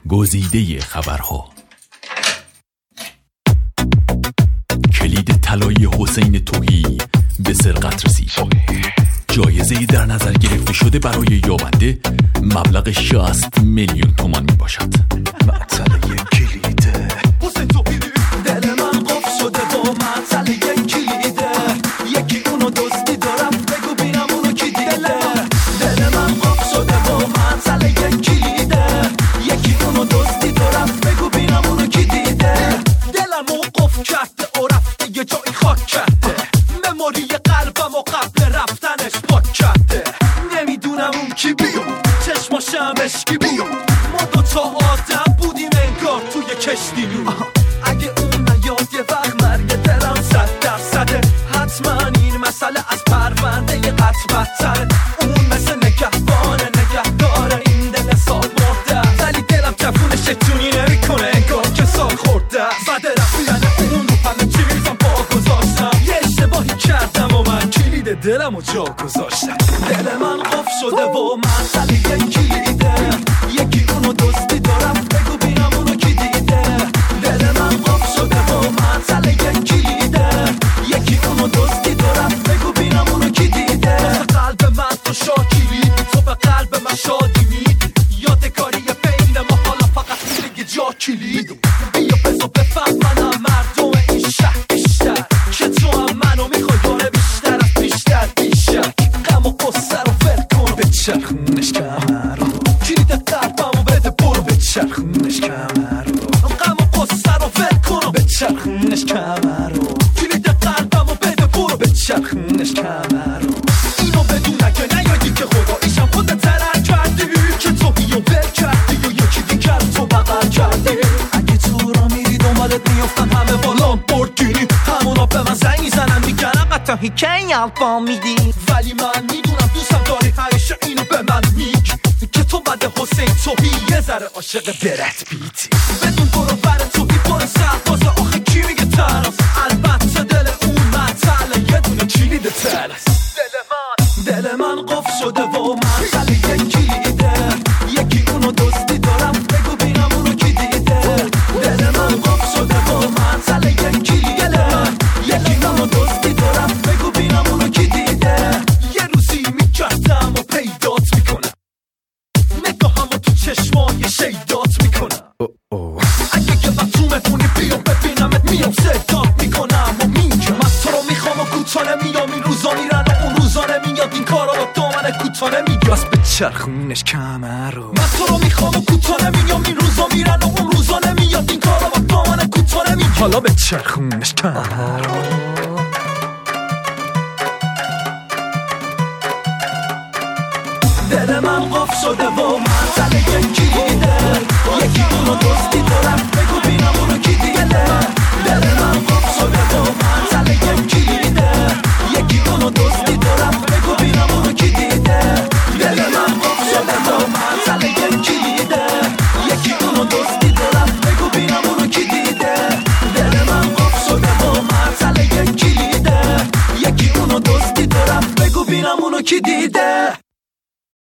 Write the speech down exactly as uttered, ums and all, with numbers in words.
گزیده خبرها. کلید طلایی حسین تهی به سرقت رسید. جایزه در نظر گرفته شده برای یابنده مبلغ شصت میلیون تومان می باشد. معطل کلیده حسین تهی، دل من قفل شده با معطل کلیده. یکی اونو دزدی دارم، بگو بینم اونو کی دیده. دل من قفل شده با معطل کلیده. یکی اونو دزدی دارم، بگو بینم اونو کی دیده. دلمو قفل کرده و رفته یه جایی خاک کرده. مموری قلبم و قبل رفتنش پاک کرده. نمیدونم اون کی بیاد، چشماشم اشکی بود. ما دوتا آدم بودیم انگار توی کشتی نور. اگه اون نیاد یه وقت مرگ دلم صد درصده. حتما این مسئله از پرونده یه قطع بدتره. اون مثل نگهبانه نگهداره این دل سال مرده. ولی دلم جفونش جونی نمیکنه انگار که سال خورده. زده رفتن اون رو همه چیزم با گذاشتم. یه اشتباهی کردم و من کلید دلم رو جا گذاشتم. دل من قفل شده و معطل کلیده. یکی اونو دزدی دارم، بگو بینم اونو کی دیده. دل من قفل شده و معطل کلیده. یکی اونو دزدی دارم، بگو بینم اونو کی دیده. قلب من تو شاکیلی، تو به قلب من شادی میدی. یادگاری بین ما حالا فقط میگه جا کلید. بیا بزا بفهمنم مردم این شهر بیشتر که تو هم منو میخوای یاره بیشتر از بیشتر بیشتر. غم و قصه رو ول کن، به چرخونش کمر رو. کلید قلبمو بده برو، به چرخونش کمر رو. غم و قصه رو ول کن، به چرخونش کمر رو. کلید قلبمو بده برو، به چرخونش کمر رو. اینو بدون اگه نیادی که خداییشم خودت ترک کردی. که تو بیو ول کردی و یکی دیگر تو بغل کردی. اگه تو را میری دنبالت میافتن همه با لامبورگینی. همونا به من زنگ میزنن میگن قطعی کی الفا میدی. ولی من میدونم دوستم داری همیشه اینو به من میگی که تو بعد حسین تهی یه ذره عاشق برد بیتی. بدون برو بر توهی پر سرباز آخه کی میگه ترس. البته دل اون معطله یه دونه کلید ترس. دل من دل من قفل شده و معطل کلیده. یکی اونو دزدی دارم، بگو بینم اونو کی دیده. دل من قفل شده و معطل کلیده. یکی اونو دزدی دارم، بگو بینم اونو کی دیده. یه روزی میگردم و پیدات میکنم، نگاهمو تو چشمای شیدات میکنم. اگه که من تو مهمونی بیام ببینمت میام صدات میکنم و میگم من تو رو میخوام و کوتاه نمیام. این روزا میرن و اون روزا نمیاد. این کارا رو دامن کوتاه نمیاد. بس به چرخونش کمر رو. من تو رو میخوام و کوتاه نمیام. این روزا میرن و اون روزا نمیاد. این کارا رو دامن کوتاه نمیاد. حالا به چرخونش کمر رو. دل من قفل شده و معطل کلیده. یکی اونو دزدی دارم، بگو